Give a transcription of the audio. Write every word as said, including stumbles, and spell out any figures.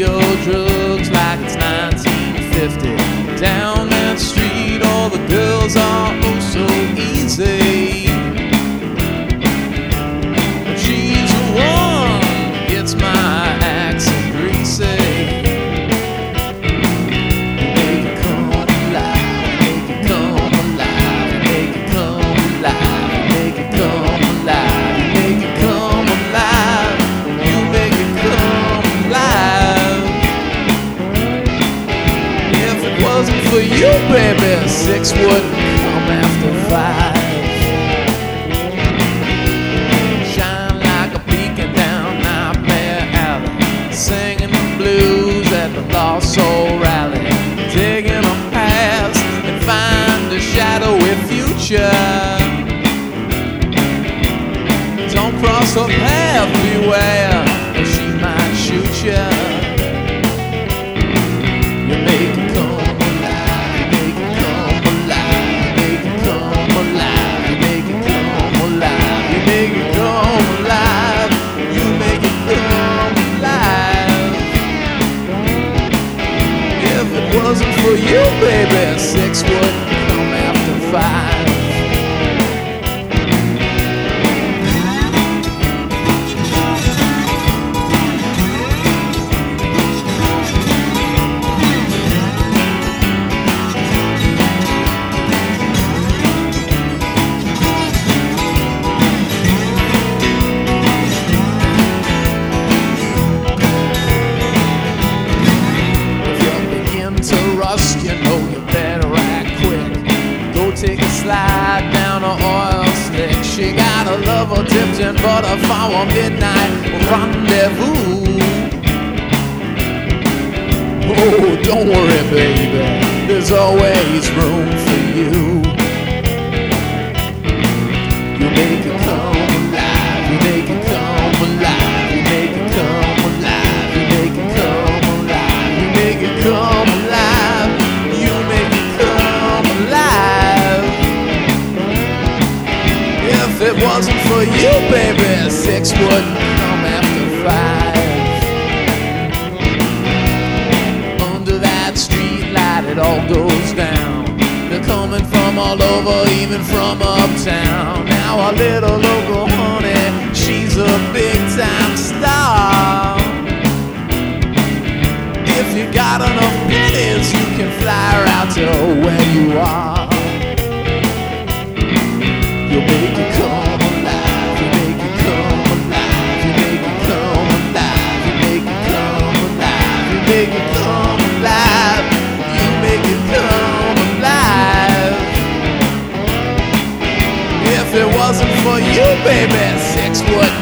your drugs like it's nineteen fifty. Down that street, all the girls are oh so easy. But she's the one that gets my accent greasy. Make it come alive, make it come alive, make it come alive, make it come alive, make it come alive. You make it come alive. If it wasn't for you, baby, six wouldn't come after five. Shine like a beacon down Nightmare Alley, singing the blues at the Lost Soul Rally, taking a pass and find a shadowy future. Don't cross her path, beware, or she might shoot ya. You make it come alive, you make it come alive, you make it come alive, you make it come alive, you make it come alive, you make it come alive. If it wasn't for you, baby, six wouldn't come after five. You know you better act quick. Go take a slide down an oil slick. She got a lover dipped in butter for a midnight rendezvous. Oh, don't worry, baby, there's always room for you. You make it come alive, you make it come alive, you make it come alive, you make it come alive, you make it come alive. If it wasn't for you, baby, six wouldn't come after five. Under that street light, it all goes down. They're coming from all over, even from uptown. Now our little local honey, she's a big time star. If you got enough pennies, you can fly her out to where you are. You make it come alive, you make it come alive, you make it come alive, you make it come alive, you make it come alive, you make it come alive. If it wasn't for you, baby, six would